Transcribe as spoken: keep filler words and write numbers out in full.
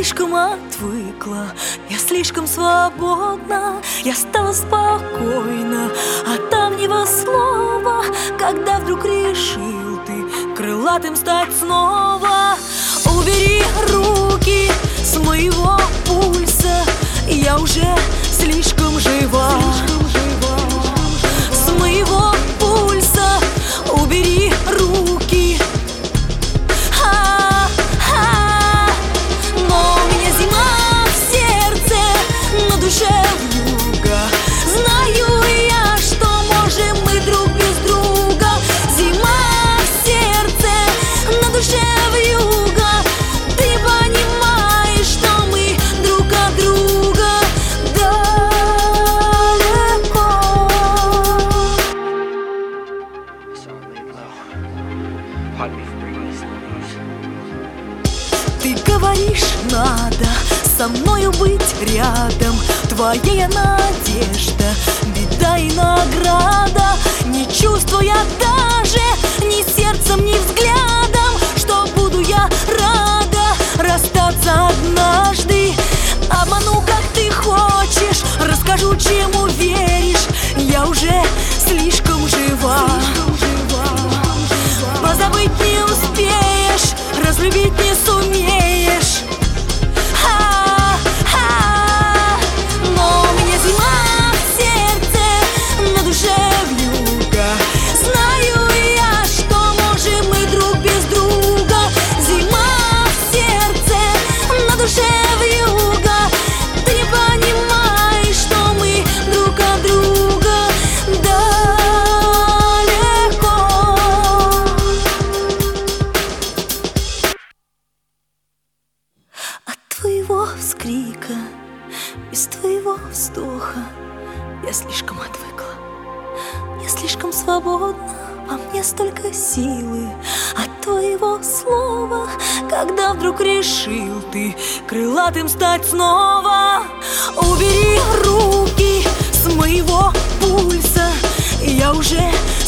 слишком отвыкла, я слишком свободна, я стала спокойна, а там него слова, когда вдруг решил ты крылатым стать снова. Убери руки с моего пульса, я уже слишком жива. С моего пульса убери руки. А-а-а. Но у меня зима в сердце, на душе вьюга. Знаю я, что можем мы друг без друга. Зима в сердце, на душе вьюга. Ты понимаешь, что мы друг от друга далеко. Ты говоришь, надо со мною быть рядом. Твоя надежда, беда и награда. Не чувствуя даже ни сердцем, ни взглядом, что буду я рада расстаться однажды. Обману, как ты хочешь, расскажу, чему веришь. Я уже слишком жива. Позабыть не успеешь, разлюбить не сумеешь. А-а-а. Но у меня зима в сердце, на душе вьюга. Знаю я, что можем мы друг без друга. Зима в сердце, на душе вьюга. Ты не понимаешь, что мы друг от друга далеко. От твоего вскрика, без твоего вздоха я слишком отвыкла, я слишком свободна, во мне столько силы. От твоего слова, когда вдруг решил ты крылатым стать снова. Убери руки с моего пульса, я уже